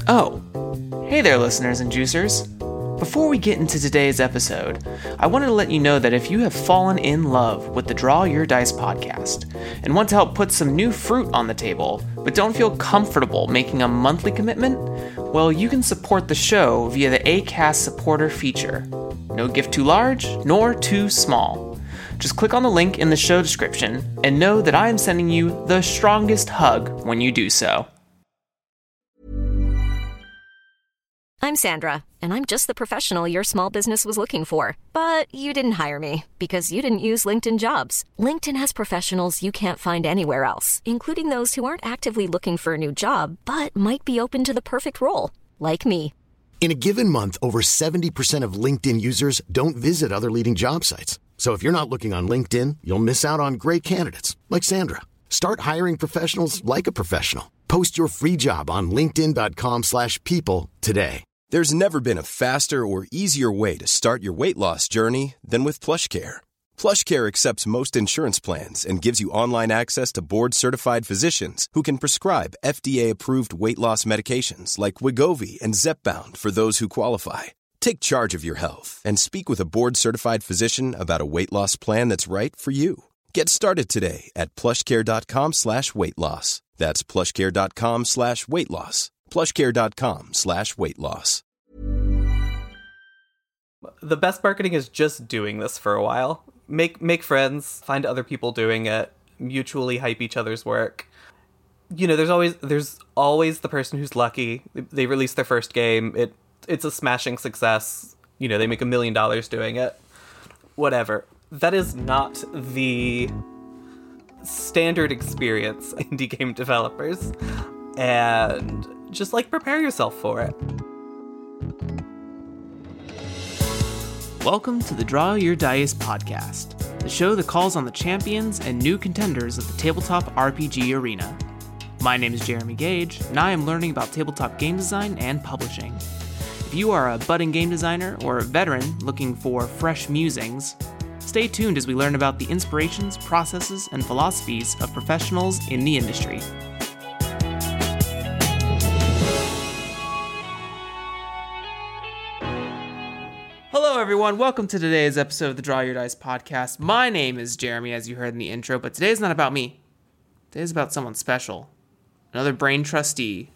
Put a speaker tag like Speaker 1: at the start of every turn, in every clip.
Speaker 1: Oh, hey there listeners and juicers. Before we get into today's episode, I wanted to let you know that if you have fallen in love with the Draw Your Dice podcast and want to help put some new fruit on the table, but don't feel comfortable making a monthly commitment, well, you can support the show via the Acast supporter feature. No gift too large, nor too small. Just click on the link in the show description and know that I am sending you the strongest hug when you do so.
Speaker 2: I'm Sandra, and I'm just the professional your small business was looking for. But you didn't hire me because you didn't use LinkedIn Jobs. LinkedIn has professionals you can't find anywhere else, including those who aren't actively looking for a new job, but might be open to the perfect role, like me.
Speaker 3: In a given month, over 70% of LinkedIn users don't visit other leading job sites. So if you're not looking on LinkedIn, you'll miss out on great candidates like Sandra. Start hiring professionals like a professional. Post your free job on linkedin.com/people today.
Speaker 4: There's never been a faster or easier way to start your weight loss journey than with PlushCare. PlushCare accepts most insurance plans and gives you online access to board-certified physicians who can prescribe FDA-approved weight loss medications like Wegovy and Zepbound for those who qualify. Take charge of your health and speak with a board-certified physician about a weight loss plan that's right for you. Get started today at plushcare.com/weight loss. That's plushcare.com/weight loss. plushcare.com/weight loss.
Speaker 5: The best marketing is just doing this for a while. Make friends, find other people doing it, mutually hype each other's work. You know, there's always the person who's lucky. They release their first game. It's a smashing success. You know, they make $1 million doing it. Whatever. That is not the standard experience indie game developers. And just, prepare yourself for it.
Speaker 1: Welcome to the Draw Your Dice podcast, the show that calls on the champions and new contenders of the tabletop RPG arena. My name is Jeremy Gage, and I am learning about tabletop game design and publishing. If you are a budding game designer or a veteran looking for fresh musings, stay tuned as we learn about the inspirations, processes, and philosophies of professionals in the industry. Hello everyone, welcome to today's episode of the Draw Your Dice podcast. My name is Jeremy, as you heard in the intro, but today's not about me. Today's about someone special. Another brain trustee.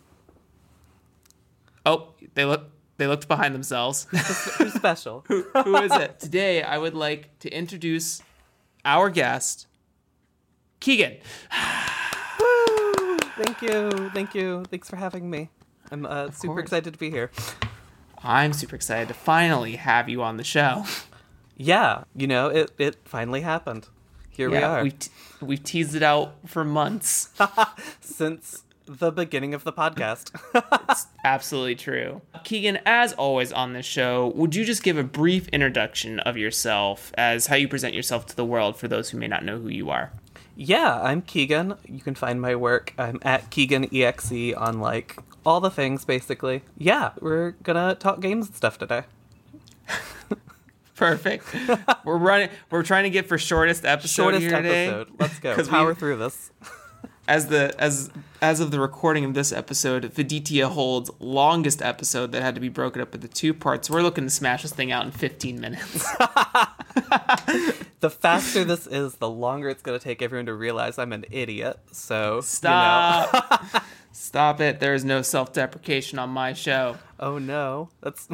Speaker 1: Oh, they looked behind themselves.
Speaker 5: Who's special?
Speaker 1: Who is it? Today, I would like to introduce our guest, Keegan.
Speaker 5: Woo! Thank you. Thanks for having me. I'm super excited to be here.
Speaker 1: I'm super excited to finally have you on the show.
Speaker 5: Yeah, it finally happened. Here we are.
Speaker 1: We've teased it out for months.
Speaker 5: Since the beginning of the podcast.
Speaker 1: It's absolutely true. Keegan, as always on this show, would you just give a brief introduction of yourself as how you present yourself to the world for those who may not know who you are?
Speaker 5: Yeah, I'm Keegan. You can find my work. I'm at KeeganEXE on all the things, basically. Yeah, we're gonna talk games and stuff today.
Speaker 1: Perfect. We're trying to get for shortest episode here today.
Speaker 5: Let's go. Power through this.
Speaker 1: As of the recording of this episode, Viditya holds longest episode that had to be broken up into 2 parts. We're looking to smash this thing out in 15 minutes.
Speaker 5: The faster this is, the longer it's going to take everyone to realize I'm an idiot. So
Speaker 1: stop. Stop it. There is no self-deprecation on my show.
Speaker 5: Oh no.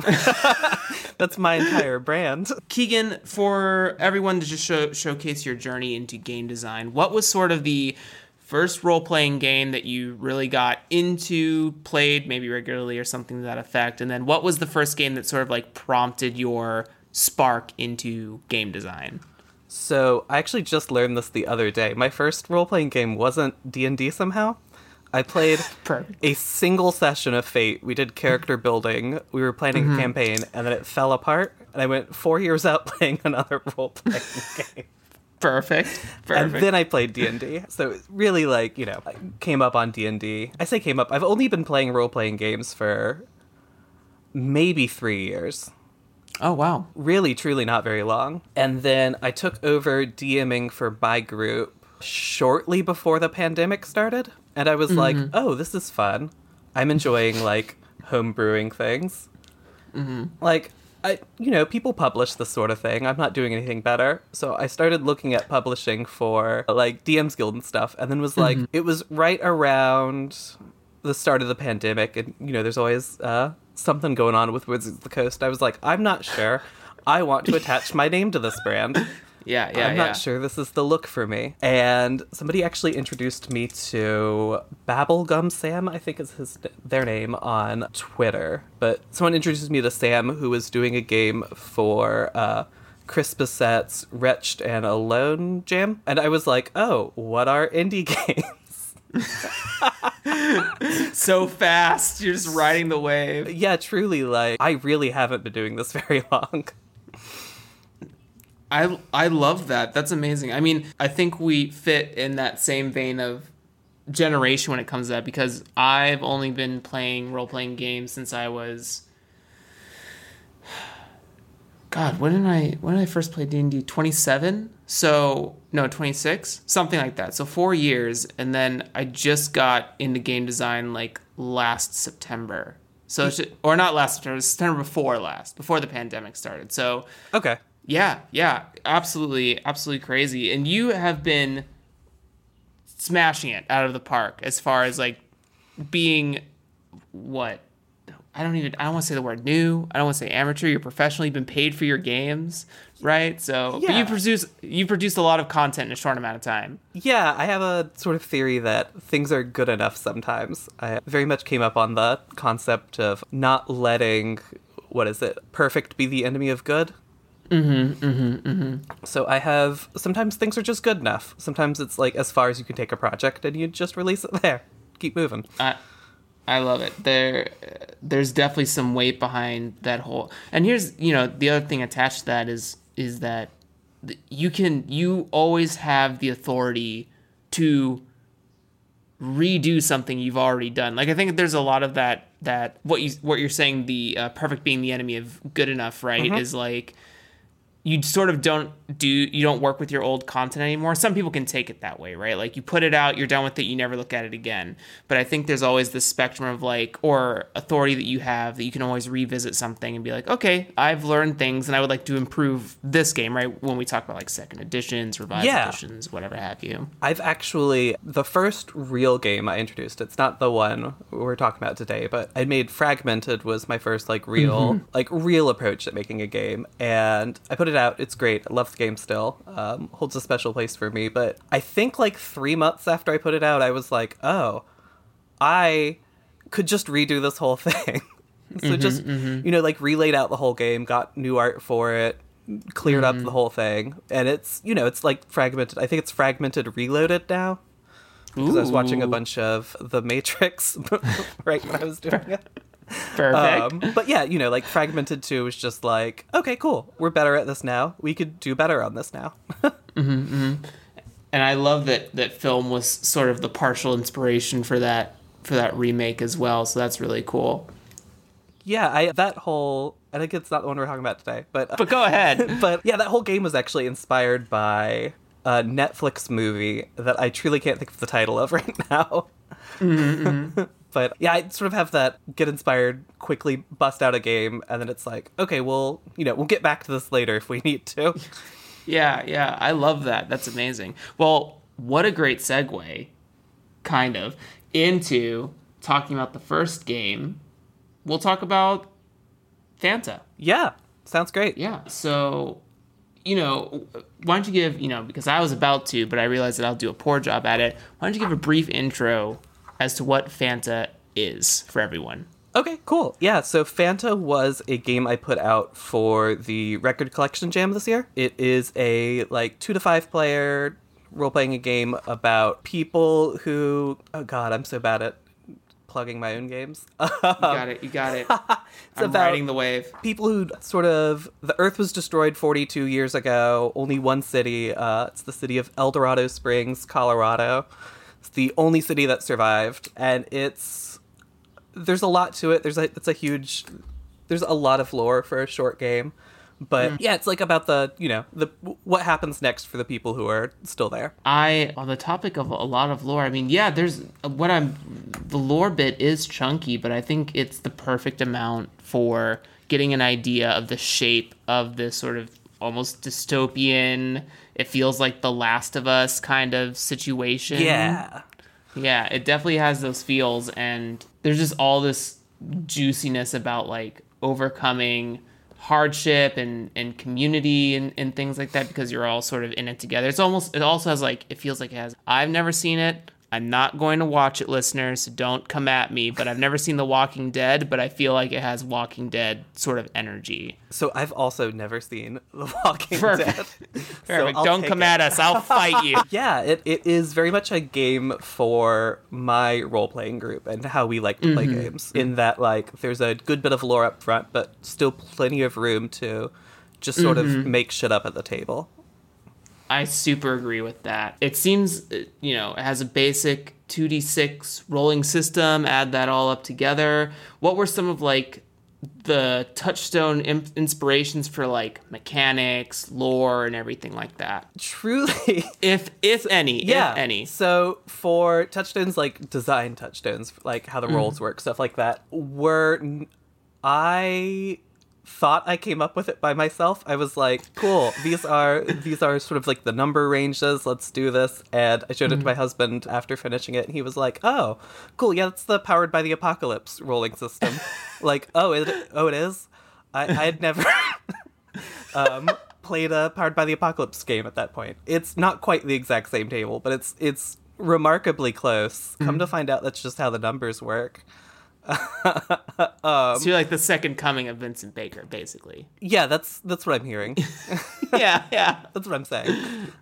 Speaker 5: That's my entire brand.
Speaker 1: Keegan, for everyone to just showcase your journey into game design, what was sort of the first role-playing game that you really got into, played maybe regularly or something to that effect? And then what was the first game that sort of prompted your spark into game design?
Speaker 5: So I actually just learned this the other day. My first role-playing game wasn't D&D somehow. I played a single session of Fate. We did character building. We were planning a campaign, and then it fell apart. And I went 4 years out playing another role-playing game.
Speaker 1: Perfect.
Speaker 5: And then I played D&D. So it really, I came up on D&D. I say came up. I've only been playing role-playing games for maybe 3 years.
Speaker 1: Oh, wow.
Speaker 5: Really, truly not very long. And then I took over DMing for my group shortly before the pandemic started. And I was like, oh, this is fun. I'm enjoying, home brewing things. Like, people publish this sort of thing. I'm not doing anything better. So I started looking at publishing for, like, DM's Guild and stuff, and then was like, it was right around the start of the pandemic, and, there's always something going on with Wizards of the Coast. I was like, I'm not sure. I want to attach my name to this brand. I'm not sure this is the look for me. And somebody actually introduced me to Babblegum Sam, I think is their name, on Twitter. But someone introduced me to Sam, who was doing a game for Chris Bissett's Wretched and Alone Jam. And I was like, oh, what are indie games?
Speaker 1: So fast. You're just riding the wave.
Speaker 5: Yeah, truly, like, I really haven't been doing this very long.
Speaker 1: I love that. That's amazing. I mean, I think we fit in that same vein of generation when it comes to that, because I've only been playing role-playing games since I was... God, when did I first play D&D? 27? So, no, 26? Something like that. So 4 years, and then I just got into game design, like, last September. So, or not last September, it was September before the pandemic started. So...
Speaker 5: Okay.
Speaker 1: Yeah, absolutely crazy. And you have been smashing it out of the park as far as, like, being what? I don't want to say the word new. I don't want to say amateur. You're professional. You've been paid for your games, right? So,
Speaker 5: yeah.
Speaker 1: But you produced a lot of content in a short amount of time.
Speaker 5: Yeah, I have a sort of theory that things are good enough sometimes. I very much came up on the concept of not letting, perfect be the enemy of good? So I have, sometimes things are just good enough. Sometimes it's like as far as you can take a project and you just release it there. Keep moving.
Speaker 1: I love it. There's definitely some weight behind that whole, and here's, the other thing attached to that is that you always have the authority to redo something you've already done. Like, I think there's a lot of that what you're saying, the perfect being the enemy of good enough, right? Is like, you sort of don't work with your old content anymore. Some people can take it that way, right? Like, you put it out, you're done with it, you never look at it again. But I think there's always this spectrum of, like, or authority that you have, that you can always revisit something and be like, okay, I've learned things and I would like to improve this game, right? When we talk about, like, second editions, revised editions, whatever have you.
Speaker 5: I've actually, the first real game I introduced, it's not the one we're talking about today, but I made Fragmented was my first, like, real approach at making a game. And I put it out. It's great. I love the game still. Holds a special place for me. But I think like 3 months after I put it out, I was like, oh, I could just redo this whole thing. So like relaid out the whole game, got new art for it, cleared up the whole thing. And it's, it's like fragmented. I think it's Fragmented Reloaded now. Because I was watching a bunch of The Matrix right when I was doing it.
Speaker 1: Perfect.
Speaker 5: But yeah, like Fragmented 2 was just like, okay, cool. We're better at this now. We could do better on this now.
Speaker 1: And I love that film was sort of the partial inspiration for that remake as well. So that's really cool.
Speaker 5: Yeah, I think it's not the one we're talking about today, but
Speaker 1: go ahead.
Speaker 5: But yeah, that whole game was actually inspired by a Netflix movie that I truly can't think of the title of right now. But yeah, I sort of have that get inspired, quickly bust out a game, and then it's like, okay, we'll get back to this later if we need to.
Speaker 1: Yeah, I love that. That's amazing. Well, what a great segue, kind of, into talking about the first game. We'll talk about Fanta.
Speaker 5: Yeah, sounds great.
Speaker 1: Yeah, so, why don't you give, because I was about to, but I realized that I'll do a poor job at it. Why don't you give a brief intro as to what Fanta is for everyone?
Speaker 5: Okay, cool. Yeah, so Fanta was a game I put out for the Record Collection Jam this year. It is a, 2 to 5 player role-playing a game about people who... Oh, God, I'm so bad at plugging my own games.
Speaker 1: You got it. I'm riding the wave.
Speaker 5: People who sort of... The Earth was destroyed 42 years ago. Only one city. It's the city of El Dorado Springs, Colorado. It's the only city that survived, and there's a lot to it. There's a lot of lore for a short game, but yeah, it's like about the what happens next for the people who are still there.
Speaker 1: On the topic of a lot of lore, I mean, yeah, there's what I'm the lore bit is chunky, but I think it's the perfect amount for getting an idea of the shape of this sort of almost dystopian, it feels like The Last of Us kind of situation.
Speaker 5: Yeah.
Speaker 1: Yeah, it definitely has those feels, and there's just all this juiciness about like overcoming hardship and community and things like that, because you're all sort of in it together. It also has like, it feels like it has, I've never seen it. I'm not going to watch it, listeners, so don't come at me, but I've never seen The Walking Dead, but I feel like it has Walking Dead sort of energy.
Speaker 5: So I've also never seen The Walking
Speaker 1: Perfect.
Speaker 5: Dead.
Speaker 1: Perfect.
Speaker 5: So
Speaker 1: Don't come at us. I'll fight you.
Speaker 5: Yeah, it is very much a game for my role-playing group and how we like to play games, in that like there's a good bit of lore up front, but still plenty of room to just sort of make shit up at the table.
Speaker 1: I super agree with that. It seems, it has a basic 2d6 rolling system, add that all up together. What were some of, like, the Touchstone inspirations for, like, mechanics, lore, and everything like that?
Speaker 5: Truly.
Speaker 1: If any.
Speaker 5: Yeah.
Speaker 1: If any.
Speaker 5: So for Touchstones, like, design Touchstones, like how the rolls work, stuff like that, I thought I came up with it by myself. I was like, cool, these are sort of like the number ranges, let's do this. And I showed it to my husband after finishing it, and he was like, oh, cool, yeah, that's the Powered by the Apocalypse rolling system. Like, it is? I had never played a Powered by the Apocalypse game at that point. It's not quite the exact same table, but it's remarkably close. Come to find out, that's just how the numbers work.
Speaker 1: So you're like the second coming of Vincent Baker, basically.
Speaker 5: Yeah, that's what I'm hearing.
Speaker 1: yeah.
Speaker 5: That's what I'm saying.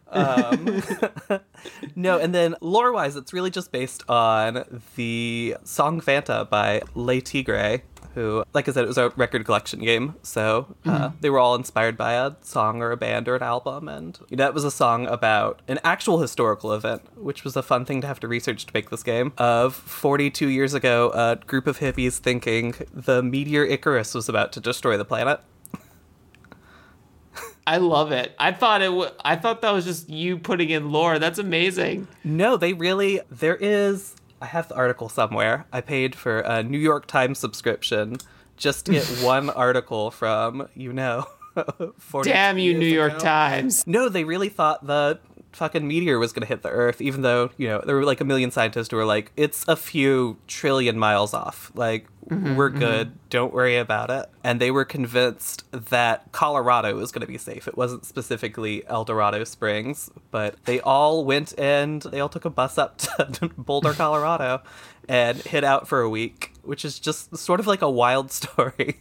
Speaker 5: No, and then lore-wise, it's really just based on the song Fanta by Le Tigre, who, like I said, it was a record collection game, so they were all inspired by a song or a band or an album, and it was a song about an actual historical event, which was a fun thing to have to research to make this game, of 42 years ago, a group of hippies thinking the meteor Icarus was about to destroy the planet.
Speaker 1: I love it. I thought that was just you putting in lore. That's amazing.
Speaker 5: No, I have the article somewhere. I paid for a New York Times subscription just to get one article from, 40
Speaker 1: Damn you,
Speaker 5: years
Speaker 1: New York
Speaker 5: ago.
Speaker 1: Times.
Speaker 5: No, they really thought the fucking meteor was going to hit the Earth, even though, there were like a million scientists who were like, it's a few trillion miles off. Like, we're good. Don't worry about it. And they were convinced that Colorado was going to be safe. It wasn't specifically El Dorado Springs, but they all took a bus up to Boulder, Colorado, and hid out for a week, which is just sort of like a wild story.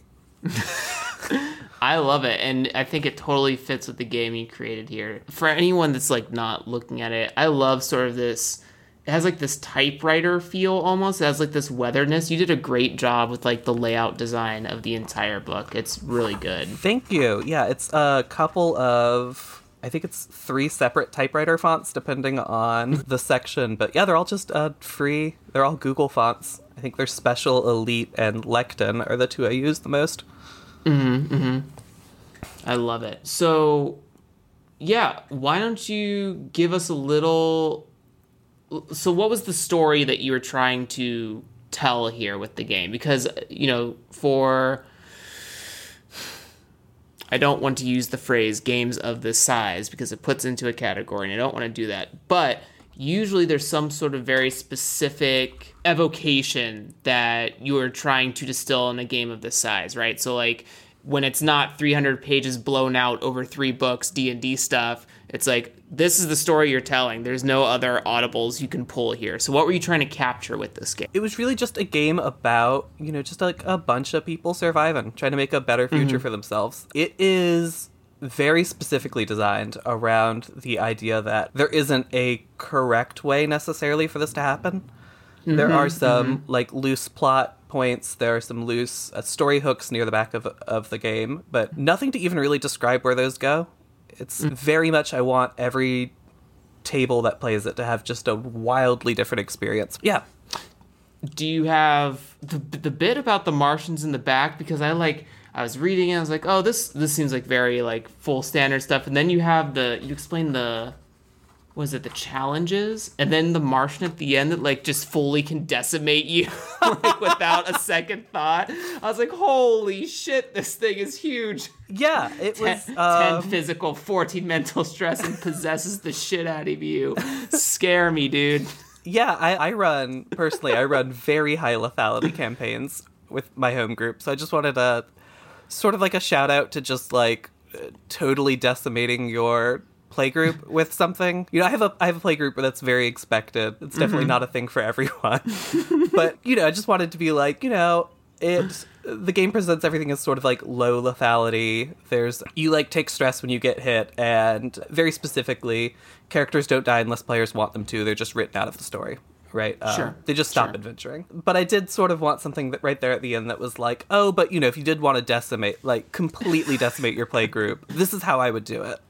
Speaker 1: I love it, and I think it totally fits with the game you created here. For anyone that's like not looking at it, I love sort of this. It has like this typewriter feel almost. It has like this weatheredness. You did a great job with like the layout design of the entire book. It's really good.
Speaker 5: Thank you. Yeah, it's a couple of, I think it's 3 separate typewriter fonts depending on the section. But yeah, they're all just free. They're all Google fonts. I think they're Special, Elite, and Lecton are the 2 I use the most.
Speaker 1: I love it. So, yeah, why don't you give us a little... So what was the story that you were trying to tell here with the game? Because, I don't want to use the phrase games of this size because it puts into a category, and I don't want to do that. But usually there's some sort of very specific evocation that you are trying to distill in a game of this size, right? So, like, when it's not 300 pages blown out over 3 books, D&D stuff, it's like, this is the story you're telling. There's no other audibles you can pull here. So what were you trying to capture with this game?
Speaker 5: It was really just a game about, just like a bunch of people surviving, trying to make a better future for themselves. It is very specifically designed around the idea that there isn't a correct way necessarily for this to happen. There are some like loose plot points. There are some loose story hooks near the back of the game, but nothing to even really describe where those go. It's very much, I want every table that plays it to have just a wildly different experience. Yeah.
Speaker 1: Do you have the bit about the Martians in the back? Because I was reading it, I was like, oh, this seems like very like full standard stuff. And then you explain the was it the challenges? And then the Martian at the end that like just fully can decimate you like without a second thought. I was like, holy shit, this thing is huge.
Speaker 5: Yeah, it was
Speaker 1: 10 physical, 14 mental stress, and possesses the shit out of you. Scare me, dude.
Speaker 5: Yeah, I run very high lethality campaigns with my home group, so I just wanted a sort of like a shout out to just like totally decimating your playgroup with something. You know, I have a playgroup that's very expected. It's definitely not a thing for everyone. But, you know, I just wanted to be like, you know, the game presents everything as sort of like low lethality. You like take stress when you get hit, and very specifically, characters don't die unless players want them to. They're just written out of the story. Right?
Speaker 1: Sure.
Speaker 5: They just stop adventuring. But I did sort of want something that right there at the end that was like, oh, but, you know, if you did want to completely decimate your play group, this is how I would do it.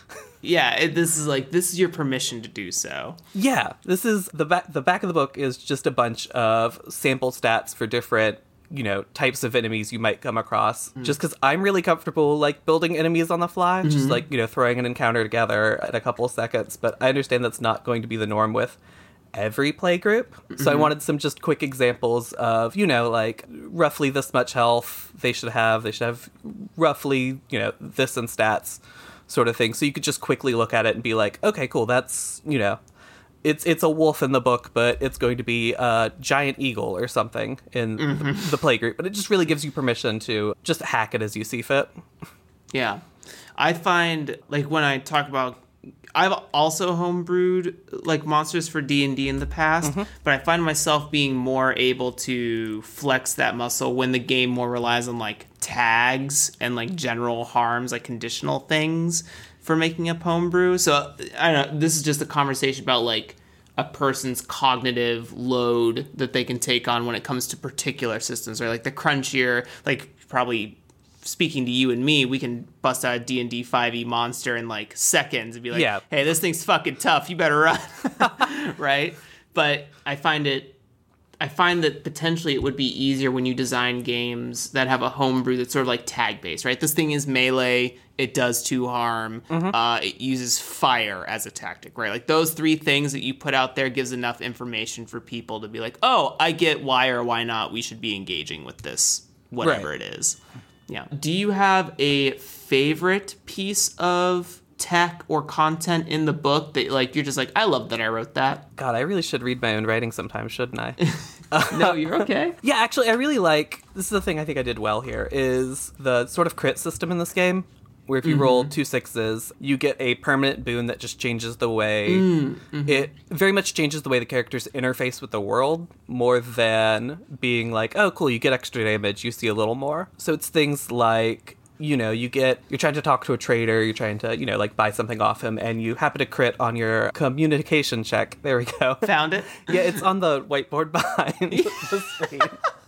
Speaker 1: Yeah, this is your permission to do so.
Speaker 5: Yeah, this is the back of the book is just a bunch of sample stats for different, you know, types of enemies you might come across. Just because I'm really comfortable, like, building enemies on the fly, just like, you know, throwing an encounter together in a couple of seconds. But I understand that's not going to be the norm with every play group. So I wanted some just quick examples of, you know, like roughly this much health they should have roughly, you know, this in stats sort of thing. So you could just quickly look at it and be like, okay, cool, that's, you know, it's a wolf in the book, but it's going to be a giant eagle or something in the play group. But it just really gives you permission to just hack it as you see fit.
Speaker 1: Yeah. I find, like, when I talk about, I've also homebrewed like monsters for D&D in the past, but I find myself being more able to flex that muscle when the game more relies on like tags and like general harms, like conditional things for making up homebrew. So I don't know, this is just a conversation about like a person's cognitive load that they can take on when it comes to particular systems, right? Like the crunchier, like probably speaking to you and me, we can bust out a D&D 5e monster in like seconds and be like, hey, this thing's fucking tough, you better run. Right? But I find that potentially it would be easier when you design games that have a homebrew that's sort of like tag based, right? This thing is melee, it does 2 harm, it uses fire as a tactic, right? Like those 3 things that you put out there gives enough information for people to be like, oh, I get why or why not we should be engaging with this, whatever it is. Yeah. Do you have a favorite piece of tech or content in the book that like you're just like, I love that I wrote that?
Speaker 5: God, I really should read my own writing sometime, shouldn't I?
Speaker 1: No, you're okay.
Speaker 5: Yeah, actually, I really like, this is the thing I think I did well here, is the sort of crit system in this game, where if you roll 2 6s, you get a permanent boon that just changes the way, it very much changes the way the characters interface with the world, more than being like, oh, cool, you get extra damage, you see a little more. So it's things like, you know, you're trying to talk to a trader, you're trying to, you know, like buy something off him, and you happen to crit on your communication check. There we go.
Speaker 1: Found it?
Speaker 5: Yeah, it's on the whiteboard behind the screen.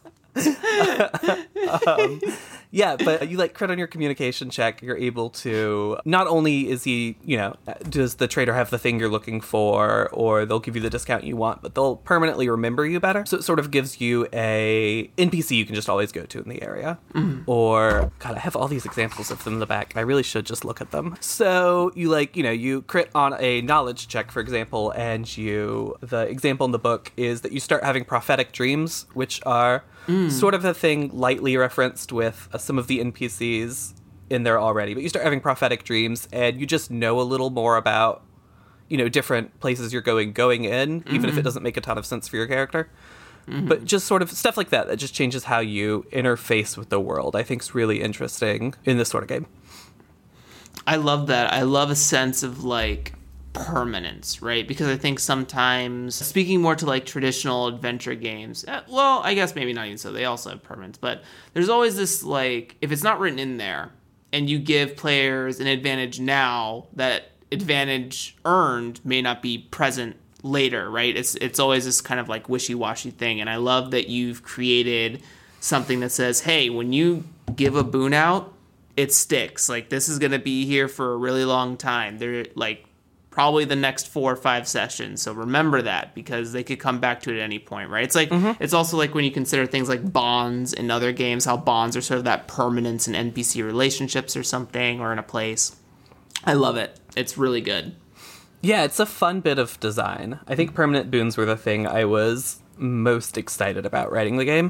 Speaker 5: Yeah, but you like crit on your communication check, you're able to, not only is he, you know, does the trader have the thing you're looking for, or they'll give you the discount you want, but they'll permanently remember you better. So it sort of gives you a NPC you can just always go to in the area. Or, God, I have all these examples of them in the back, and I really should just look at them. So you like, you know, you crit on a knowledge check, for example, and the example in the book is that you start having prophetic dreams, which are sort of a thing lightly referenced with some of the NPCs in there already. But you start having prophetic dreams, and you just know a little more about, you know, different places you're going in, even if it doesn't make a ton of sense for your character. But just sort of stuff like that just changes how you interface with the world, I think is really interesting in this sort of game.
Speaker 1: I love that. I love a sense of, like, permanence, right? Because I think sometimes, speaking more to like traditional adventure games, well, I guess maybe not even so, they also have permanence, but there's always this like, if it's not written in there and you give players an advantage now, that advantage earned may not be present later, right? It's always this kind of like wishy-washy thing, and I love that you've created something that says, hey, when you give a boon out, it sticks. Like, this is going to be here for a really long time. They're like probably the next 4 or 5 sessions. So remember that, because they could come back to it at any point, right? It's like, it's also like when you consider things like bonds in other games, how bonds are sort of that permanence in NPC relationships or something, or in a place. I love it. It's really good.
Speaker 5: Yeah, it's a fun bit of design. I think permanent boons were the thing I was most excited about writing the game.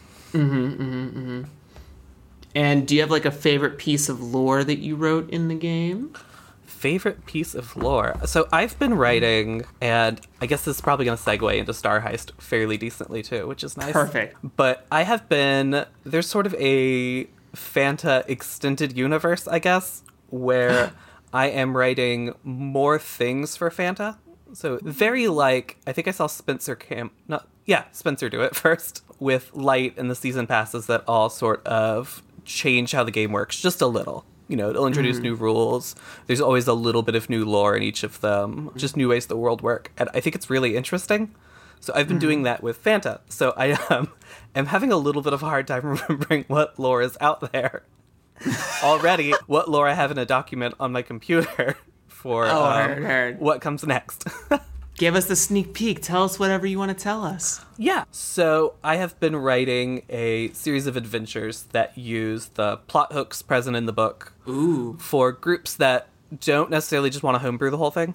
Speaker 1: And do you have like a favorite piece of lore that you wrote in the game?
Speaker 5: Favorite piece of lore? So I've been writing, and I guess this is probably going to segue into Star Heist fairly decently too, which is nice.
Speaker 1: Perfect.
Speaker 5: But I have been, there's sort of a Fanta extended universe, I guess, where I am writing more things for Fanta. So very like, I think I saw Spencer Spencer do it first with Light and the season passes that all sort of change how the game works just a little. You know, it'll introduce new rules. There's always a little bit of new lore in each of them, just new ways the world work. And I think it's really interesting. So I've been doing that with Fanta. So I am having a little bit of a hard time remembering what lore is out there already, what lore I have in a document on my computer for what comes next.
Speaker 1: Give us the sneak peek. Tell us whatever you want to tell us.
Speaker 5: Yeah. So I have been writing a series of adventures that use the plot hooks present in the book for groups that don't necessarily just want to homebrew the whole thing,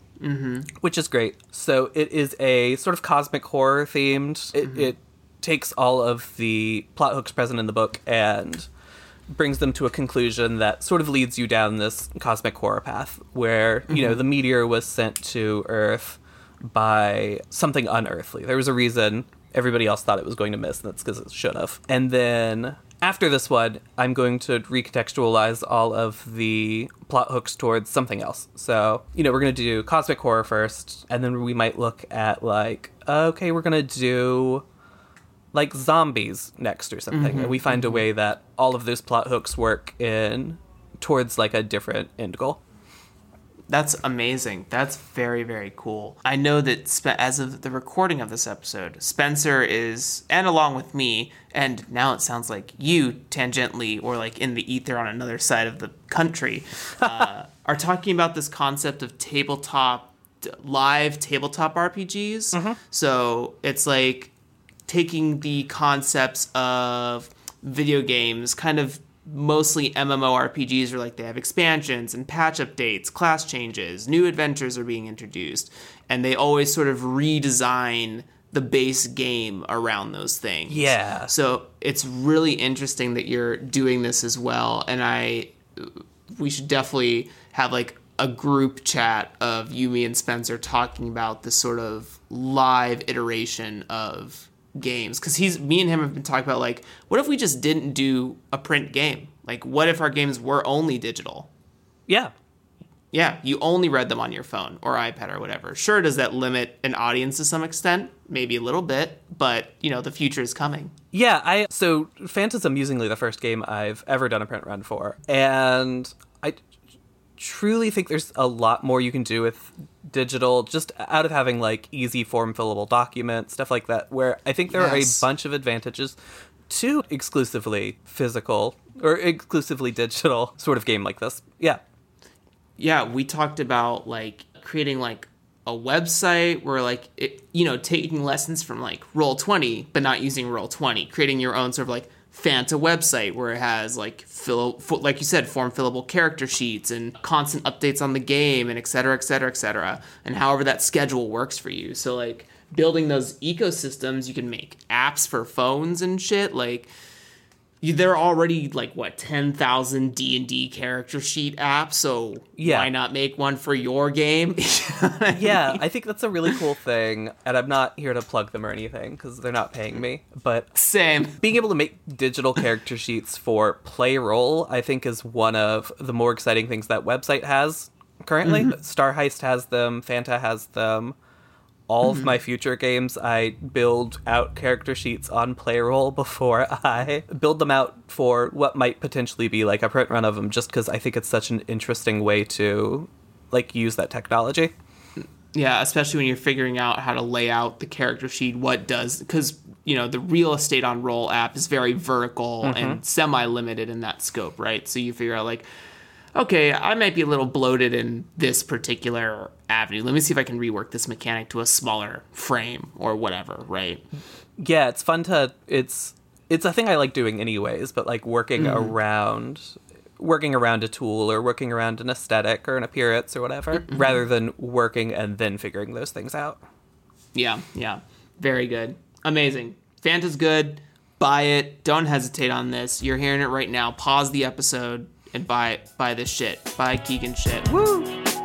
Speaker 5: which is great. So it is a sort of cosmic horror themed. It takes all of the plot hooks present in the book and brings them to a conclusion that sort of leads you down this cosmic horror path where, you know, the meteor was sent to Earth by something unearthly. There was a reason everybody else thought it was going to miss, and that's because it should have. And then after this one, I'm going to recontextualize all of the plot hooks towards something else. So, you know, we're going to do cosmic horror first, and then we might look at, like, okay, we're going to do like zombies next or something. And we find a way that all of those plot hooks work in towards like a different end goal.
Speaker 1: That's amazing. That's very, very cool. I know that as of the recording of this episode, Spencer is, and along with me, and now it sounds like you tangentially or like in the ether on another side of the country, are talking about this concept of live tabletop RPGs. So it's like taking the concepts of video games, kind of mostly MMORPGs, where like they have expansions and patch updates, class changes, new adventures are being introduced, and they always sort of redesign the base game around those things.
Speaker 5: Yeah.
Speaker 1: So it's really interesting that you're doing this as well, and we should definitely have like a group chat of you, me, and Spencer talking about this sort of live iteration of games, because me and him have been talking about like, what if we just didn't do a print game? Like, what if our games were only digital?
Speaker 5: Yeah,
Speaker 1: you only read them on your phone or iPad or whatever. Sure, does that limit an audience to some extent? Maybe a little bit, but you know, the future is coming.
Speaker 5: Yeah, so Fanta's amusingly the first game I've ever done a print run for, and I truly think there's a lot more you can do with digital, just out of having like easy form fillable documents, stuff like that, where I think there are a bunch of advantages to exclusively physical or exclusively digital sort of game like this. Yeah,
Speaker 1: we talked about like creating like a website where like it, you know, taking lessons from like Roll20 but not using Roll20, creating your own sort of like Fanta website where it has like like you said, form fillable character sheets and constant updates on the game and et cetera, et cetera, et cetera, and however that schedule works for you. So like building those ecosystems, you can make apps for phones and shit. Like there are already like 10,000 D&D character sheet apps, so why not make one for your game?
Speaker 5: I think that's a really cool thing, and I'm not here to plug them or anything because they're not paying me, but
Speaker 1: same.
Speaker 5: Being able to make digital character sheets for Playroll, I think, is one of the more exciting things that website has currently. Star Heist has them, Fanta has them. All of my future games, I build out character sheets on Playroll before I build them out for what might potentially be like a print run of them, just because I think it's such an interesting way to like use that technology.
Speaker 1: Yeah, especially when you're figuring out how to lay out the character sheet, because you know the real estate on Roll app is very vertical and semi-limited in that scope, right? So you figure out like, okay, I might be a little bloated in this particular avenue. Let me see if I can rework this mechanic to a smaller frame or whatever, right?
Speaker 5: Yeah, it's fun to... It's a thing I like doing anyways, but like working around working around a tool or working around an aesthetic or an appearance or whatever, rather than working and then figuring those things out.
Speaker 1: Yeah. Very good. Amazing. Fanta's good. Buy it. Don't hesitate on this. You're hearing it right now. Pause the episode and buy it. Buy this shit. Buy Keegan shit.
Speaker 5: Woo!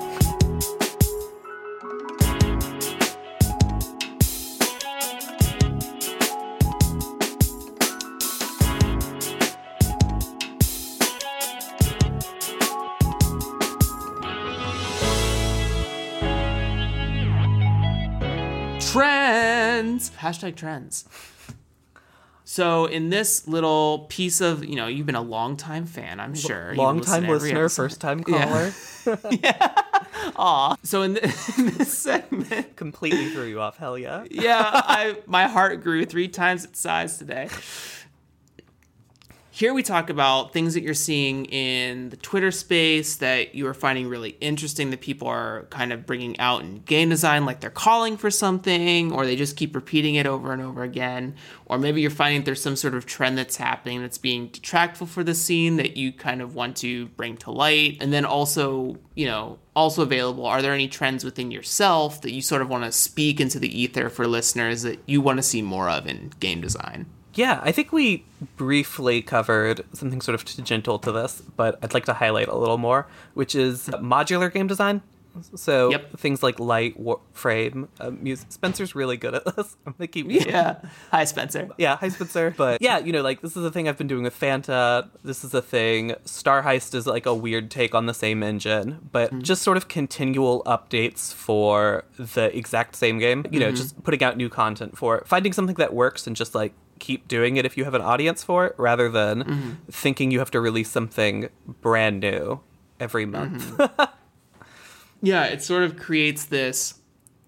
Speaker 1: Trends. Hashtag trends. So in this little piece of, you've been a long-time fan, I'm sure.
Speaker 5: Long-time listener, first-time caller.
Speaker 1: Yeah. Aw. So in this segment...
Speaker 5: Completely threw you off, hell yeah.
Speaker 1: Yeah, my heart grew 3 times its size today. Here we talk about things that you're seeing in the Twitter space that you are finding really interesting, that people are kind of bringing out in game design, like they're calling for something, or they just keep repeating it over and over again. Or maybe you're finding there's some sort of trend that's happening that's being detractful for the scene that you kind of want to bring to light. And then also, also available, are there any trends within yourself that you sort of want to speak into the ether for listeners that you want to see more of in game design?
Speaker 5: Yeah, I think we briefly covered something sort of tangential to this, but I'd like to highlight a little more, which is modular game design. So things like light, frame, music. Spencer's really good at this. I'm going to keep...
Speaker 1: Yeah. Hi, Spencer.
Speaker 5: Yeah, hi, Spencer. But yeah, this is a thing I've been doing with Fanta. This is a thing. Star Heist is like a weird take on the same engine, but just sort of continual updates for the exact same game. Just putting out new content for it. Finding something that works and just like keep doing it if you have an audience for it, rather than thinking you have to release something brand new every month.
Speaker 1: Yeah, it sort of creates this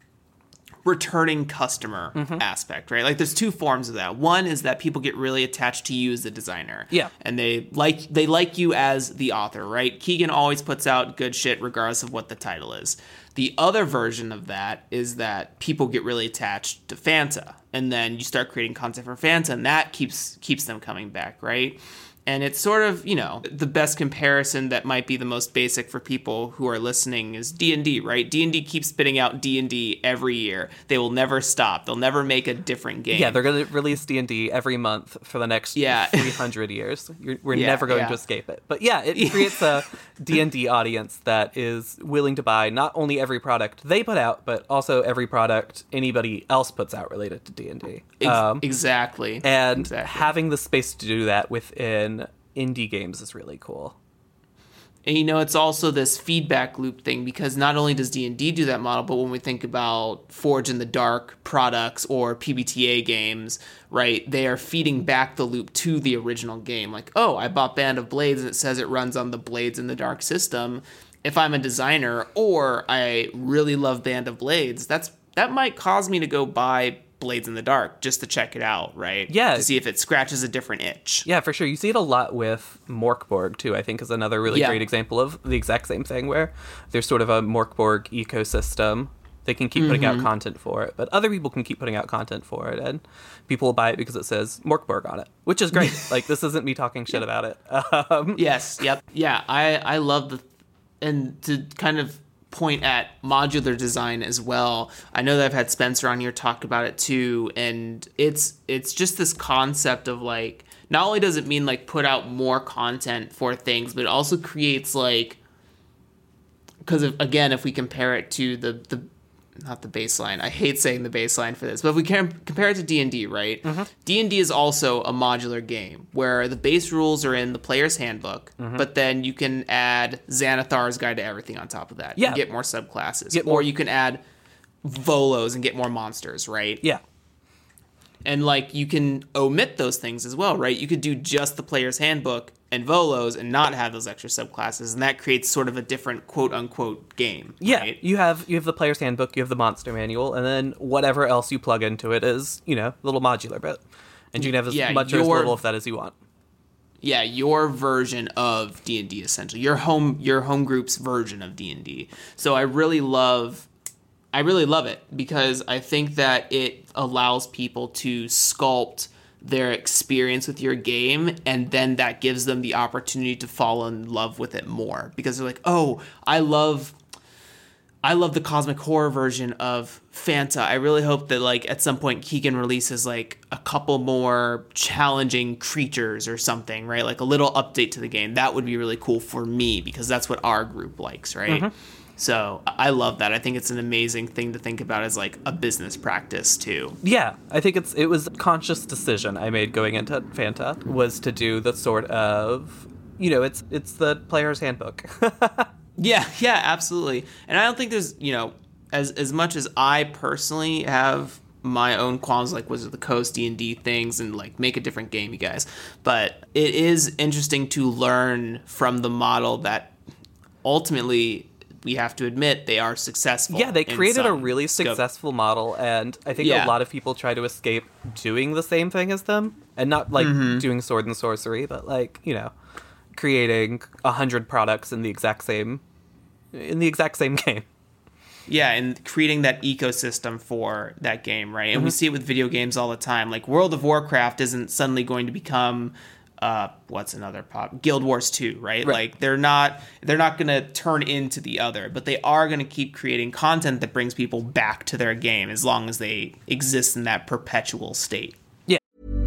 Speaker 1: returning customer aspect, right? Like there's 2 forms of that. One is that people get really attached to you as the designer.
Speaker 5: Yeah.
Speaker 1: And they like you as the author, right? Keegan always puts out good shit regardless of what the title is. The other version of that is that people get really attached to Fanta, and then you start creating content for Fanta, and that keeps them coming back, right? And it's sort of, the best comparison that might be the most basic for people who are listening is D&D, right? D&D keeps spitting out D&D every year. They will never stop. They'll never make a different game.
Speaker 5: Yeah, they're going to release D&D every month for the next 300 years. We're never going to escape it. But yeah, it creates a D&D audience that is willing to buy not only every product they put out, but also every product anybody else puts out related to D&D.
Speaker 1: Exactly.
Speaker 5: And having the space to do that within indie games is really cool.
Speaker 1: And it's also this feedback loop thing, because not only does D&D do that model, but when we think about Forge in the Dark products or PBTA games, right, they are feeding back the loop to the original game. Like, oh, I bought Band of Blades and it says it runs on the Blades in the Dark system. If I'm a designer or I really love Band of Blades, that might cause me to go buy Blades in the Dark just to check it out, right?
Speaker 5: Yeah.
Speaker 1: To see if it scratches a different itch.
Speaker 5: Yeah, for sure. You see it a lot with Morkborg, too, I think, is another really great example of the exact same thing, where there's sort of a Morkborg ecosystem. They can keep putting out content for it, but other people can keep putting out content for it, and people will buy it because it says Morkborg on it, which is great. Like, this isn't me talking shit about it.
Speaker 1: Yes, yep. Yeah, I love and to kind of point at modular design as well. I know that I've had Spencer on here talk about it too, and it's just this concept of like, not only does it mean like put out more content for things, but it also creates like, because again, if we compare it to the not the baseline, I hate saying the baseline for this, but if we can compare it to D&D, right? D&D is also a modular game where the base rules are in the player's handbook, but then you can add Xanathar's Guide to Everything on top of that.
Speaker 5: Yeah.
Speaker 1: And get more subclasses. Or you can add Volos and get more monsters, right?
Speaker 5: Yeah.
Speaker 1: And like you can omit those things as well, right? You could do just the player's handbook and Volos and not have those extra subclasses, and that creates sort of a different quote unquote game.
Speaker 5: Yeah,
Speaker 1: right?
Speaker 5: you have the player's handbook, you have the monster manual, and then whatever else you plug into it is, a little modular bit. And you can have as much or as little of that as you want.
Speaker 1: Yeah, your version of D&D essentially. Your home group's version of D&D. So I really love it because I think that it allows people to sculpt their experience with your game, and then that gives them the opportunity to fall in love with it more, because they're like, oh, I love the cosmic horror version of Fanta. I really hope that like at some point Keegan releases like a couple more challenging creatures or something, right? Like a little update to the game. That would be really cool for me, because that's what our group likes, right? Mm-hmm. So I love that. I think it's an amazing thing to think about as like a business practice too.
Speaker 5: Yeah, I think it was a conscious decision I made going into Fanta, was to do the sort of, it's the player's handbook.
Speaker 1: Yeah, absolutely. And I don't think there's, as much as I personally have my own qualms like Wizard of the Coast, D&D things, and like make a different game, you guys. But it is interesting to learn from the model that ultimately, we have to admit, they are successful.
Speaker 5: Yeah, they created a really successful model, and I think a lot of people try to escape doing the same thing as them, and not like doing sword and sorcery, but like, creating 100 products in the exact same game.
Speaker 1: Yeah, and creating that ecosystem for that game, right? And we see it with video games all the time. Like World of Warcraft isn't suddenly going to become what's another pop? Guild Wars 2, right? Like they're not going to turn into the other, but they are going to keep creating content that brings people back to their game as long as they exist in that perpetual state.
Speaker 5: Yeah.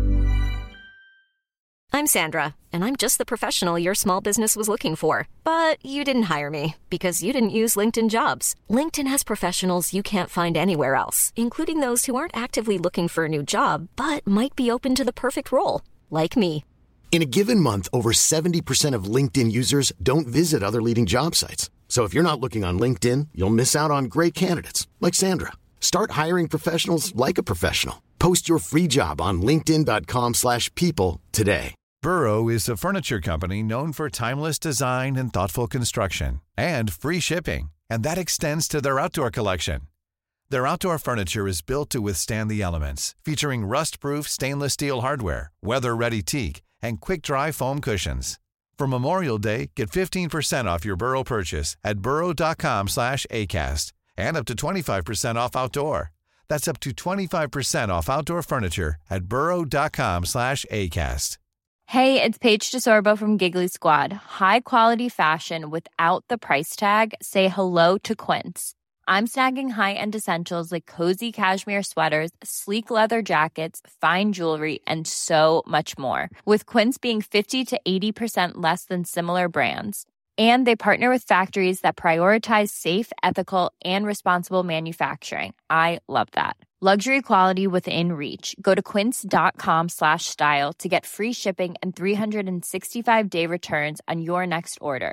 Speaker 2: I'm Sandra, and I'm just the professional your small business was looking for. But you didn't hire me because you didn't use LinkedIn Jobs. LinkedIn has professionals you can't find anywhere else, including those who aren't actively looking for a new job, but might be open to the perfect role, like me.
Speaker 3: In a given month, over 70% of LinkedIn users don't visit other leading job sites. So if you're not looking on LinkedIn, you'll miss out on great candidates like Sandra. Start hiring professionals like a professional. Post your free job on linkedin.com/people today.
Speaker 6: Burrow is a furniture company known for timeless design and thoughtful construction, and free shipping, and that extends to their outdoor collection. Their outdoor furniture is built to withstand the elements, featuring rust-proof stainless steel hardware, weather-ready teak, and quick-dry foam cushions. For Memorial Day, get 15% off your Burrow purchase at burrow.com/ACAST, and up to 25% off outdoor. That's up to 25% off outdoor furniture at burrow.com/ACAST.
Speaker 7: Hey, it's Paige DeSorbo from Giggly Squad. High quality fashion without the price tag. Say hello to Quince. I'm snagging high-end essentials like cozy cashmere sweaters, sleek leather jackets, fine jewelry, and so much more. With Quince being 50 to 80% less than similar brands. And they partner with factories that prioritize safe, ethical, and responsible manufacturing. I love that. Luxury quality within reach. Go to quince.com/style to get free shipping and 365-day returns on your next order.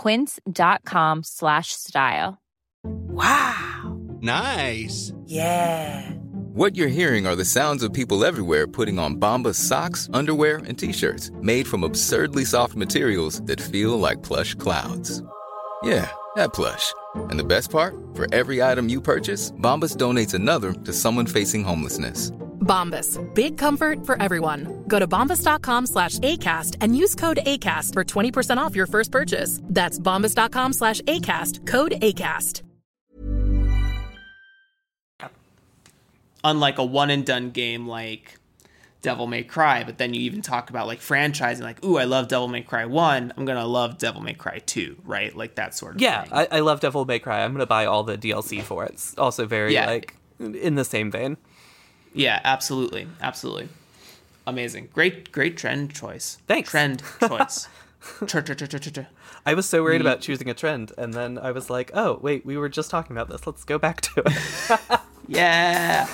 Speaker 7: Quince.com/style.
Speaker 8: Wow. Nice.
Speaker 9: Yeah.
Speaker 8: What you're hearing are the sounds of people everywhere putting on Bombas socks, underwear, and T-shirts made from absurdly soft materials that feel like plush clouds. Yeah, that plush. And the best part? For every item you purchase, Bombas donates another to someone facing homelessness.
Speaker 10: Bombas. Big comfort for everyone. Go to bombas.com/ACAST and use code ACAST for 20% off your first purchase. That's bombas.com/ACAST. Code ACAST.
Speaker 1: Unlike a one-and-done game like Devil May Cry, but then you even talk about like franchising, like, ooh, I love Devil May Cry 1, I'm going to love Devil May Cry 2, right? Like that sort of thing.
Speaker 5: Yeah, I love Devil May Cry. I'm going to buy all the DLC for it. It's also very, like, in the same vein.
Speaker 1: Yeah, absolutely. Absolutely. Amazing. Great trend choice.
Speaker 5: Thanks.
Speaker 1: Trend choice.
Speaker 5: I was so worried about choosing a trend, and then I was like, oh, wait, we were just talking about this. Let's go back to it.
Speaker 1: Yeah.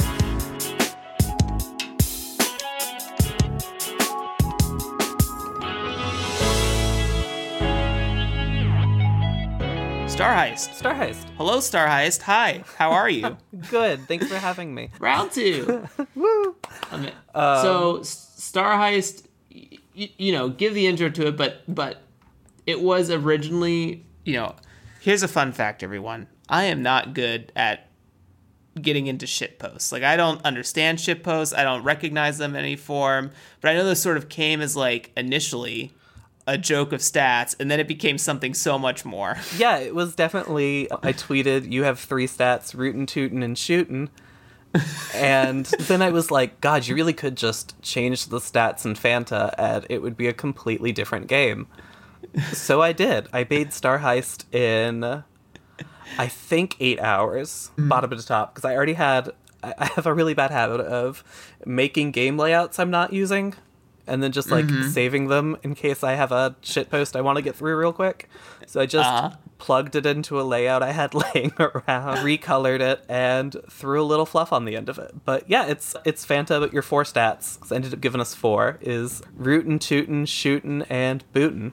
Speaker 1: Star Heist. Hello, Star Heist. Hi. How are you?
Speaker 5: Good. Thanks for having me.
Speaker 1: Round 2. Woo. So, Star Heist, give the intro to it, but it was originally, here's a fun fact, everyone. I am not good at getting into shitposts. Like, I don't understand shitposts. I don't recognize them in any form. But I know this sort of came as, like, initially a joke of stats, and then it became something so much more.
Speaker 5: Yeah, it was definitely, I tweeted, you have 3 stats, rootin', tootin', and shootin'. And then I was like, God, you really could just change the stats in Fanta and it would be a completely different game. So I did. I made Star Heist in, I think, 8 hours, bottom to top, because I have a really bad habit of making game layouts I'm not using, and then just, like, saving them in case I have a shitpost I want to get through real quick. So I just plugged it into a layout I had laying around, recolored it, and threw a little fluff on the end of it. But yeah, it's Fanta, but your 4 stats, because I ended up giving us 4, is rootin', tootin', shootin', and bootin'.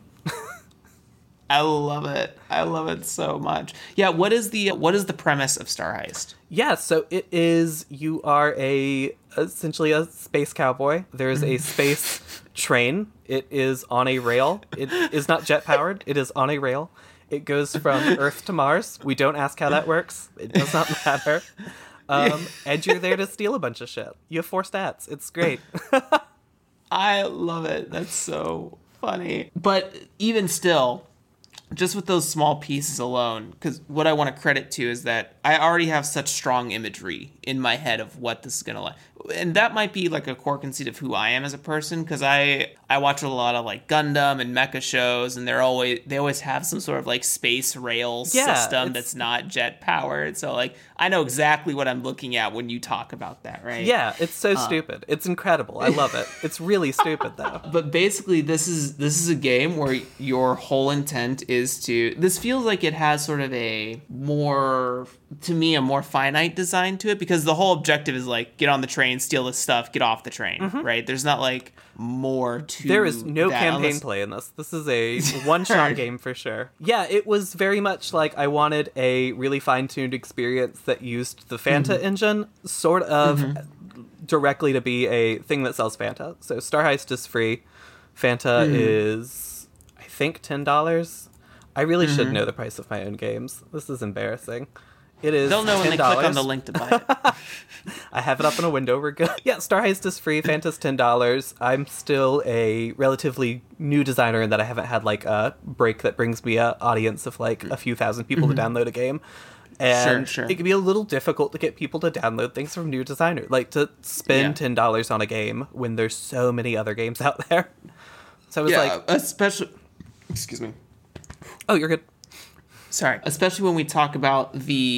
Speaker 1: I love it. I love it so much. Yeah, what is the premise of Star Heist?
Speaker 5: Yeah, so it is, you are essentially a space cowboy. There's a space train. It is on a rail. It is not jet powered. It is on a rail. It goes from Earth to Mars. We don't ask how that works. It does not matter. And you're there to steal a bunch of shit. You have 4 stats. It's great.
Speaker 1: I love it. That's so funny. But even still, just with those small pieces alone, because what I want to credit to is that I already have such strong imagery in my head of what this is going to like. And that might be like a core conceit of who I am as a person, because I watch a lot of like Gundam and mecha shows, and they always have some sort of like space rail system that's not jet powered. So like I know exactly what I'm looking at when you talk about that, right?
Speaker 5: Yeah, it's so stupid. It's incredible. I love it. It's really stupid though.
Speaker 1: But basically this is a game where your whole intent is to, this feels like it has sort of a more finite design to it, because the whole objective is like get on the train, steal this stuff, get off the train, right? There's not like more to
Speaker 5: there is no campaign play in this. This is a one-shot game for sure. Yeah, it was very much like I wanted a really fine-tuned experience that used the Fanta engine sort of directly to be a thing that sells Fanta. So Star Heist is free. Fanta is, I think, $10. I really should know the price of my own games. This is embarrassing. It is
Speaker 1: They'll know
Speaker 5: $10.
Speaker 1: when they click on the link to buy it.
Speaker 5: I have it up in a window. We're good. Yeah, Star Heist is free. Fanta's $10. I'm still a relatively new designer in that I haven't had like a break that brings me an audience of like a few thousand people to download a game. And
Speaker 1: Sure.
Speaker 5: it can be a little difficult to get people to download things from new designers. Like to spend $10 on a game when there's so many other games out there. So I was like...
Speaker 1: especially... Excuse me.
Speaker 5: Oh, you're good.
Speaker 1: Sorry. Especially when we talk about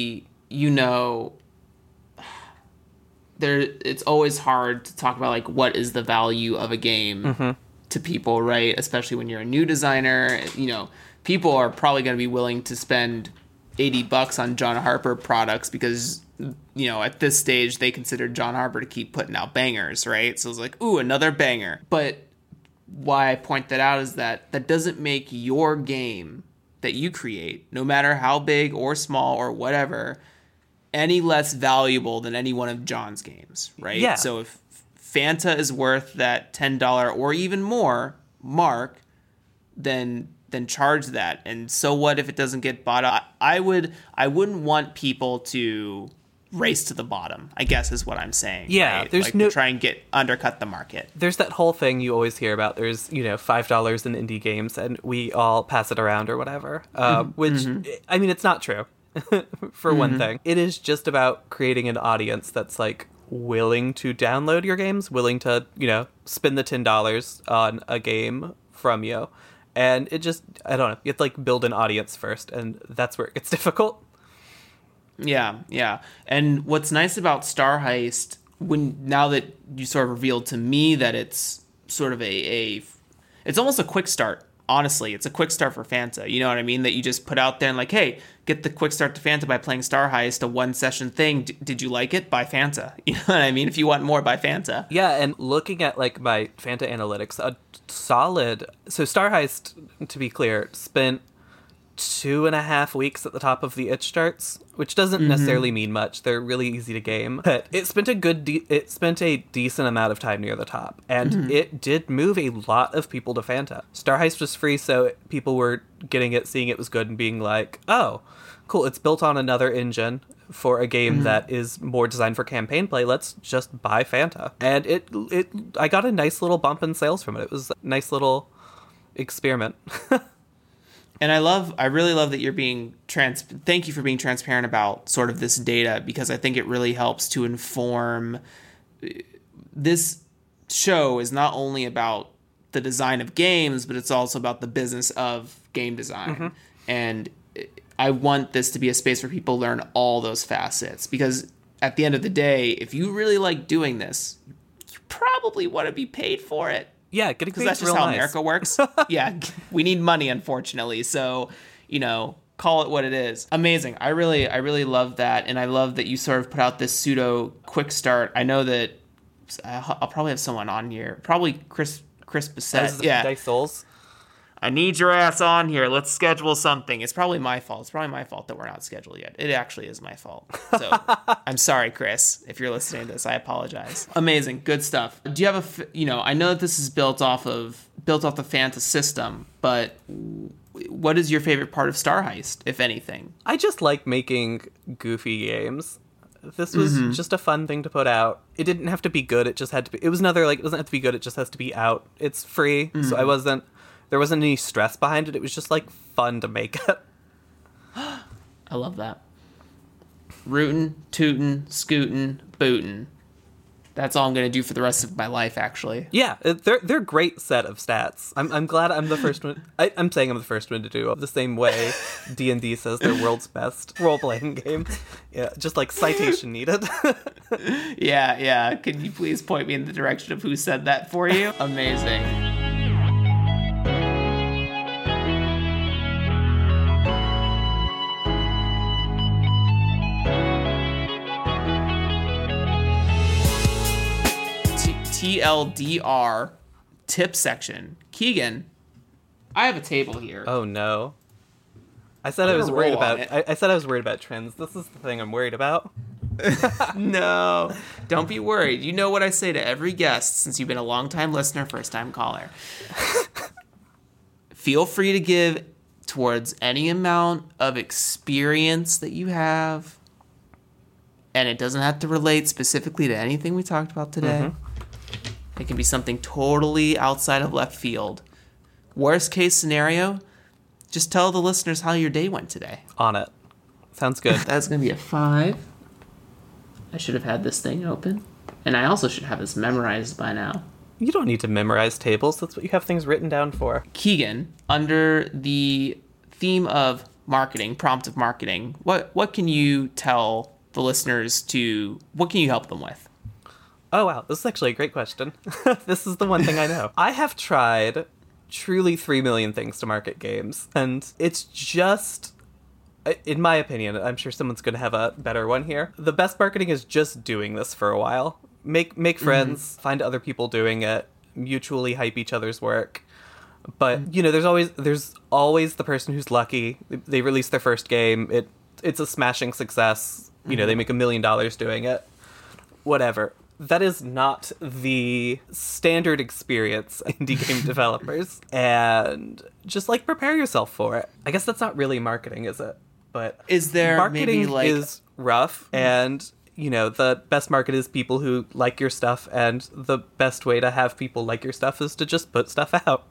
Speaker 1: it's always hard to talk about like what is the value of a game to people, right? Especially when you're a new designer, people are probably going to be willing to spend $80 on John Harper products because, at this stage they consider John Harper to keep putting out bangers, right? So it's like, ooh, another banger. But why I point that out is that doesn't make your game that you create, no matter how big or small or whatever, any less valuable than any one of John's games, right?
Speaker 5: Yeah.
Speaker 1: So if Fanta is worth that $10 or even more mark, then charge that. And so what if it doesn't get bought up? I wouldn't want people to race to the bottom, I guess is what I'm saying.
Speaker 5: Yeah,
Speaker 1: right?
Speaker 5: there's
Speaker 1: like to try and undercut the market.
Speaker 5: There's that whole thing you always hear about. There's, $5 in indie games and we all pass it around or whatever, which, I mean, it's not true for one thing. It is just about creating an audience that's like willing to download your games, willing to, spend the $10 on a game from you. And it just, I don't know, you have to like build an audience first, and that's where it gets difficult.
Speaker 1: Yeah. And what's nice about Star Heist, now that you sort of revealed to me that it's sort of it's almost a quick start. Honestly, it's a quick start for Fanta. You know what I mean? That you just put out there and like, hey, get the quick start to Fanta by playing Star Heist, a one-session thing. Did you like it? Buy Fanta. You know what I mean? If you want more, buy Fanta.
Speaker 5: Yeah, and looking at like my Fanta analytics, so Star Heist, to be clear, spent 2.5 weeks at the top of the itch charts, which doesn't necessarily mean much. They're really easy to game, but it spent a decent amount of time near the top, and it did move a lot of people to Fanta. Star Heist was free, so people were getting it, seeing it was good, and being like, oh, cool, it's built on another engine for a game that is more designed for campaign play. Let's just buy Fanta. And I got a nice little bump in sales from it. It was a nice little experiment.
Speaker 1: And I really love that you're being thank you for being transparent about sort of this data, because I think it really helps to inform. This show is not only about the design of games, but it's also about the business of game design. Mm-hmm. And I want this to be a space where people learn all those facets, because at the end of the day, if you really like doing this, you probably want to be paid for it.
Speaker 5: Yeah, getting paid
Speaker 1: that's just how America works. Yeah, we need money, unfortunately. So, call it what it is. Amazing. I really love that, and I love that you sort of put out this pseudo quick start. I know that I'll probably have someone on here, probably Chris Bissett. Yeah,
Speaker 5: Dice Souls.
Speaker 1: I need your ass on here. Let's schedule something. It's probably my fault. It's probably my fault that we're not scheduled yet. It actually is my fault. So I'm sorry, Chris, if you're listening to this. I apologize. Amazing. Good stuff. Do you have I know that this is built off the Fanta system, but what is your favorite part of Star Heist, if anything?
Speaker 5: I just like making goofy games. This was just a fun thing to put out. It didn't have to be good. It just had to be. It was another, it doesn't have to be good. It just has to be out. It's free. So there wasn't any stress behind it. It was just fun to make it.
Speaker 1: I love that. Rootin', tootin', scootin', bootin'. That's all I'm going to do for the rest of my life, actually.
Speaker 5: Yeah, they're a great set of stats. I'm glad I'm the first one. I'm saying I'm the first one to do it the same way D&D says they're world's best role-playing game. Yeah, just citation needed.
Speaker 1: Yeah. Can you please point me in the direction of who said that for you? Amazing. TLDR tip section. Keegan, I have a table here.
Speaker 5: Oh no. I said I was worried about trends. This is the thing I'm worried about.
Speaker 1: No, don't be worried. You know what I say to every guest since you've been a long-time listener, first-time caller. Feel free to give towards any amount of experience that you have, and it doesn't have to relate specifically to anything we talked about today. Mm-hmm. It can be something totally outside of left field. Worst case scenario, just tell the listeners how your day went today.
Speaker 5: On it. Sounds good.
Speaker 1: That's going to be a 5. I should have had this thing open. And I also should have this memorized by now.
Speaker 5: You don't need to memorize tables. That's what you have things written down for.
Speaker 1: Keegan, under the theme of marketing, prompt of marketing, what can you tell the listeners what can you help them with?
Speaker 5: Oh, wow. This is actually a great question. This is the one thing I know. I have tried truly 3 million things to market games, and it's just, in my opinion, I'm sure someone's going to have a better one here. The best marketing is just doing this for a while. Make friends, find other people doing it, mutually hype each other's work. But, there's always the person who's lucky. They release their first game. It's a smashing success. They make $1 million doing it. Whatever. That is not the standard experience indie game developers. And just prepare yourself for it. I guess that's not really marketing, is it? But
Speaker 1: is there
Speaker 5: marketing is rough, and the best market is people who like your stuff, and the best way to have people like your stuff is to just put stuff out.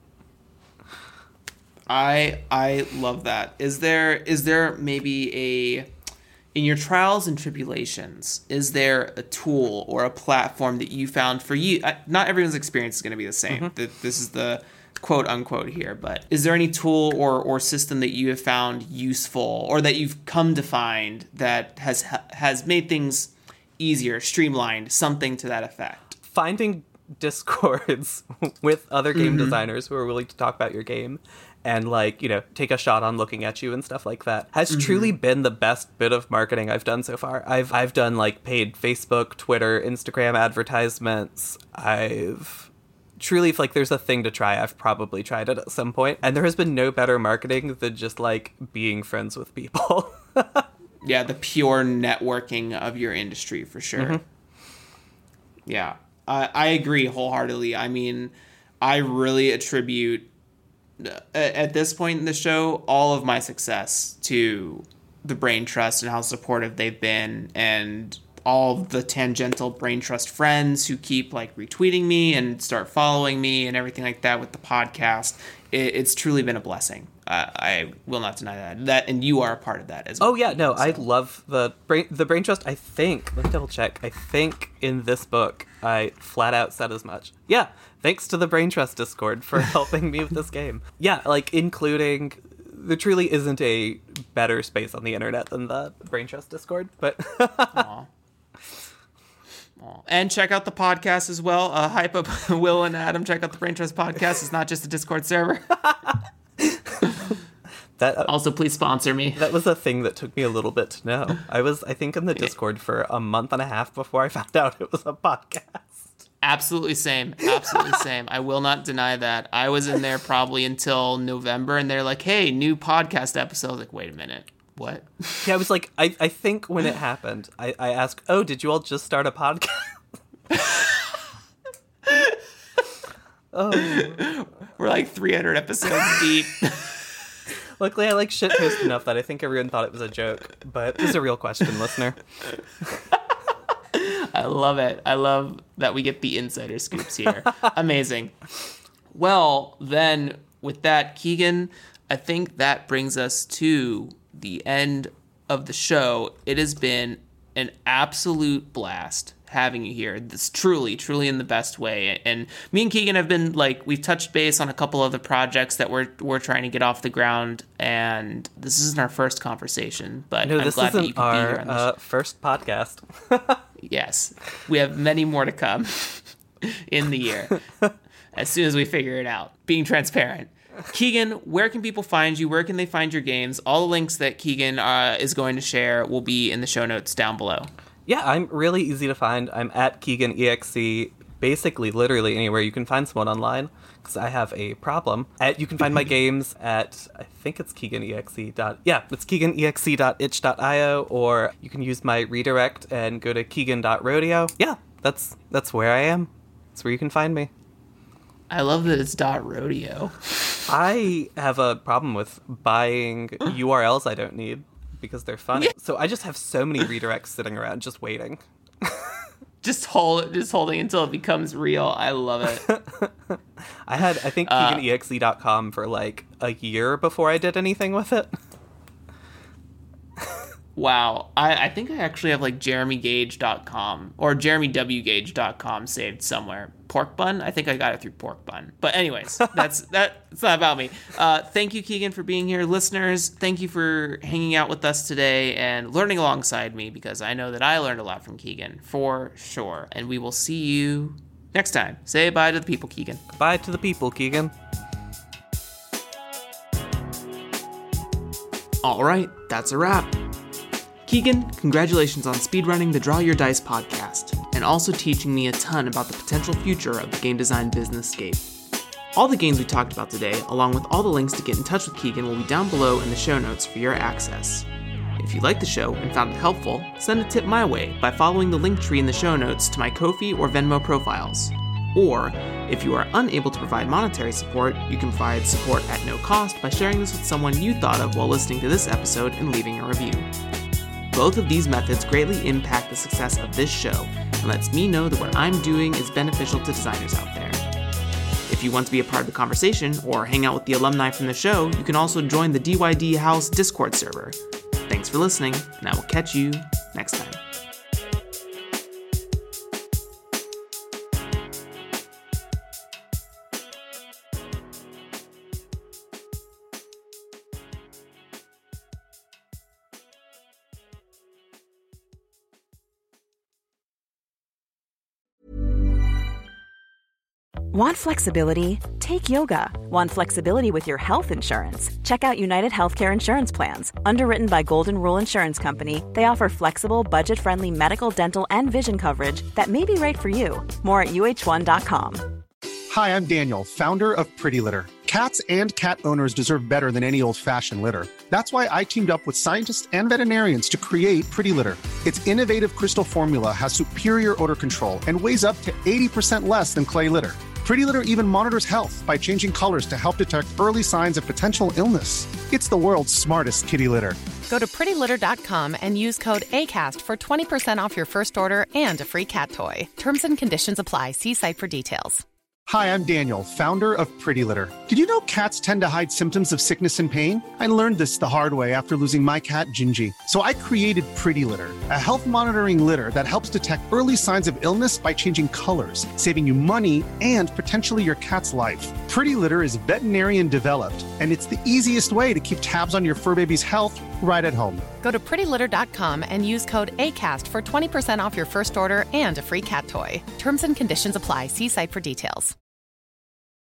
Speaker 1: I love that. Is there maybe in your trials and tribulations, is there a tool or a platform that you found for you? Not everyone's experience is going to be the same. Mm-hmm. This is the quote unquote here, but is there any tool or system that you have found useful, or that you've come to find that has made things easier, streamlined, something to that effect?
Speaker 5: Finding Discords with other game designers who are willing to talk about your game and take a shot on looking at you and stuff like that has truly been the best bit of marketing I've done so far. I've done paid Facebook, Twitter, Instagram advertisements. I've truly, if there's a thing to try, I've probably tried it at some point. And there has been no better marketing than just being friends with people.
Speaker 1: Yeah, the pure networking of your industry for sure. Mm-hmm. Yeah, I agree wholeheartedly. I mean, I really attribute at this point in the show all of my success to the Brain Trust and how supportive they've been, and all the tangential Brain Trust friends who keep like retweeting me and start following me and everything like that with the podcast. It's truly been a blessing. I will not deny that, and you are a part of that as well.
Speaker 5: Oh yeah, no, so. I love the Brain Trust. I think, let me double check. I think in this book I flat out said as much. Yeah, thanks to the Brain Trust Discord for helping me with this game. Yeah, like including, there truly isn't a better space on the internet than the Brain Trust Discord. But
Speaker 1: Aww. And check out the podcast as well. Hype up Will and Adam. Check out the Brain Trust podcast. It's not just a Discord server. Also, please sponsor me.
Speaker 5: That was a thing that took me a little bit to know. I think, in the Discord for a month and a half before I found out it was a podcast.
Speaker 1: Absolutely same. Absolutely same. I will not deny that. I was in there probably until November, and they're like, hey, new podcast episode. I was like, wait a minute. What?
Speaker 5: Yeah, I was like, I think when it happened, I asked, oh, did you all just start a podcast?
Speaker 1: Oh. We're like 300 episodes deep.
Speaker 5: Luckily, I like shitpost enough that I think everyone thought it was a joke, but it's a real question, listener.
Speaker 1: I love it. I love that we get the insider scoops here. Amazing. Well, then, with that, Keegan, I think that brings us to the end of the show. It has been an absolute blast having you here. This truly in the best way. And me and Keegan have been like, we've touched base on a couple of the projects that we're trying to get off the ground, and this isn't our first conversation, but I'm glad that you could be here on
Speaker 5: our first podcast.
Speaker 1: Yes, we have many more to come in the year as soon as we figure it out. Being transparent. Keegan, where can people find you? Where can they find your games? All the links that Keegan is going to share will be in the show notes down below.
Speaker 5: Yeah, I'm really easy to find. I'm at KeeganEXE, basically literally anywhere you can find someone online, because I have a problem. You can find my games at, I think it's KeeganEXE. It's KeeganEXE.itch.io, or you can use my redirect and go to Keegan.rodeo. Yeah, that's where I am. That's where you can find me.
Speaker 1: I love that it's .rodeo.
Speaker 5: I have a problem with buying URLs I don't need because they're funny. Yeah. So I just have so many redirects sitting around just waiting.
Speaker 1: just holding until it becomes real. I love it.
Speaker 5: I think KeeganEXE.com for like a year before I did anything with it.
Speaker 1: Wow. I think I actually have like JeremyGage.com or JeremyWGage.com saved somewhere. Pork Bun? I think I got it through Pork Bun. But anyways, it's not about me. Thank you, Keegan, for being here. Listeners, thank you for hanging out with us today and learning alongside me, because I know that I learned a lot from Keegan, for sure. And we will see you next time. Say bye to the people, Keegan.
Speaker 5: Bye to the people, Keegan.
Speaker 1: All right, that's a wrap. Keegan, congratulations on speedrunning the Draw Your Dice podcast, and also teaching me a ton about the potential future of the game design business-scape. All the games we talked about today, along with all the links to get in touch with Keegan, will be down below in the show notes for your access. If you liked the show and found it helpful, send a tip my way by following the link tree in the show notes to my Ko-fi or Venmo profiles. Or, if you are unable to provide monetary support, you can provide support at no cost by sharing this with someone you thought of while listening to this episode and leaving a review. Both of these methods greatly impact the success of this show and lets me know that what I'm doing is beneficial to designers out there. If you want to be a part of the conversation or hang out with the alumni from the show, you can also join the DYD House Discord server. Thanks for listening, and I will catch you next time.
Speaker 9: Want flexibility? Take yoga. Want flexibility with your health insurance? Check out United Healthcare Insurance Plans. Underwritten by Golden Rule Insurance Company, they offer flexible, budget-friendly medical, dental, and vision coverage that may be right for you. More at UH1.com.
Speaker 11: Hi, I'm Daniel, founder of Pretty Litter. Cats and cat owners deserve better than any old-fashioned litter. That's why I teamed up with scientists and veterinarians to create Pretty Litter. Its innovative crystal formula has superior odor control and weighs up to 80% less than clay litter. Pretty Litter even monitors health by changing colors to help detect early signs of potential illness. It's the world's smartest kitty litter.
Speaker 10: Go to prettylitter.com and use code ACAST for 20% off your first order and a free cat toy. Terms and conditions apply. See site for details.
Speaker 11: Hi, I'm Daniel, founder of Pretty Litter. Did you know cats tend to hide symptoms of sickness and pain? I learned this the hard way after losing my cat, Gingy. So I created Pretty Litter, a health monitoring litter that helps detect early signs of illness by changing colors, saving you money and potentially your cat's life. Pretty Litter is veterinarian developed, and it's the easiest way to keep tabs on your fur baby's health right at home.
Speaker 10: Go to prettylitter.com and use code ACAST for 20% off your first order and a free cat toy. Terms and conditions apply. See site for details.